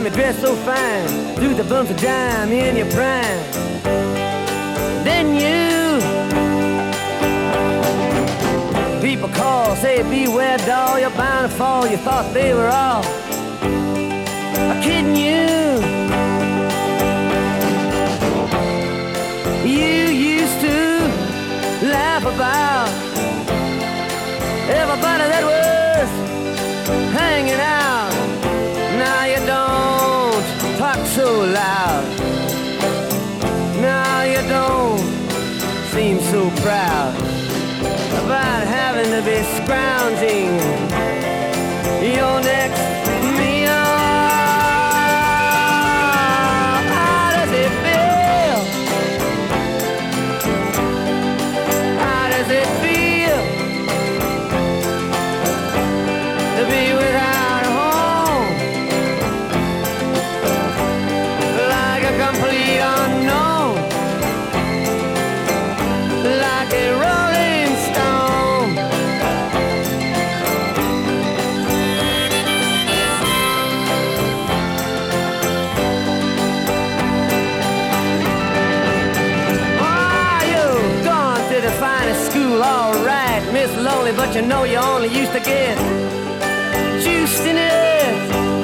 me dress so fine, through the bumps of dime in your prime. Then you, people call, say beware doll, you're bound to fall. You thought they were all kidding you. You used to laugh about everybody that was hanging out. Now you don't talk so loud. Now you don't seem so proud about having to be scrounging your next meal. How does it feel? How does it feel to be without a home, like a complete unknown, like a rolling stone? Oh, you've gone to the finest school, all right, Miss Lonely, but you know you only used to get juiced in it.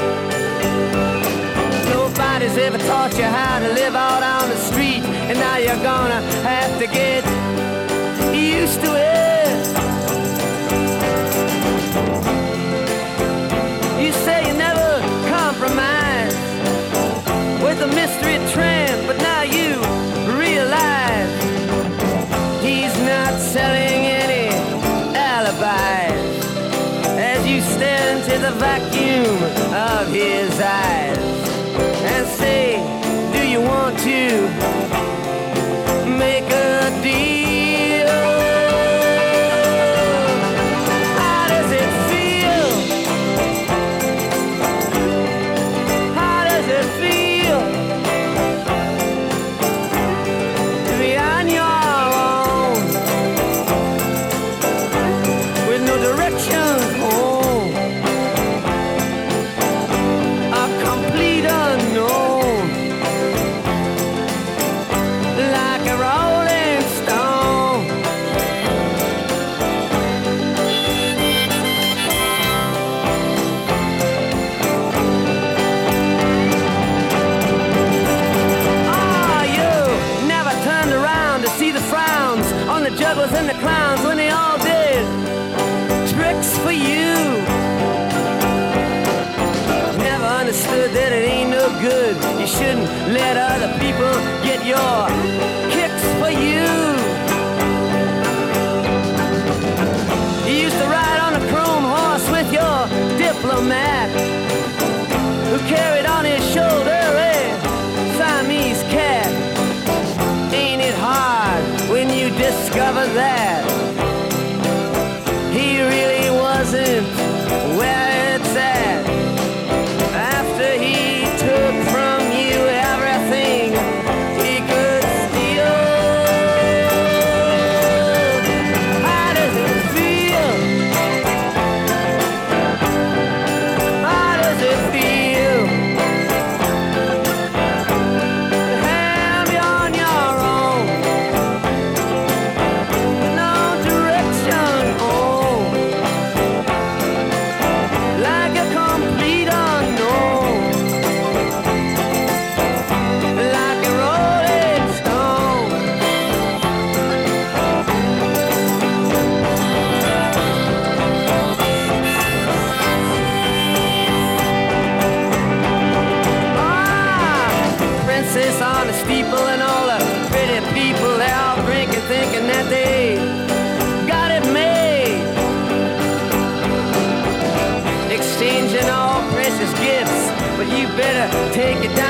Nobody's ever taught you how to live out on the street, and now you're gonna have to get used to it. You say you never compromise with a mystery tramp, but now you realize he's not selling any alibis as you stare into the vacuum of his eyes and say, do you want to make a deal? How does it feel? How does it feel to be on your own with no direction home, a complete unknown, like a rolling stone? Oh, you never turned around to see the frowns on the jugglers and the clowns when they all did tricks for you. Never understood that it ain't no good. You shouldn't let other people get your kicks for you. You used to ride on a chrome horse with your diplomat, who carried on his shoulder a Siamese cat. Ain't it hard when you discover that he really wasn't where it's at? After he took from you everything he could steal. How does it feel? How does it feel to have you on your own, with no direction home, like a complete unknown, like a rolling stone? Ah, princess on the steeple and all the pretty people, they all drinking, thinking that they got it made, exchanging all precious gifts. But you better take it down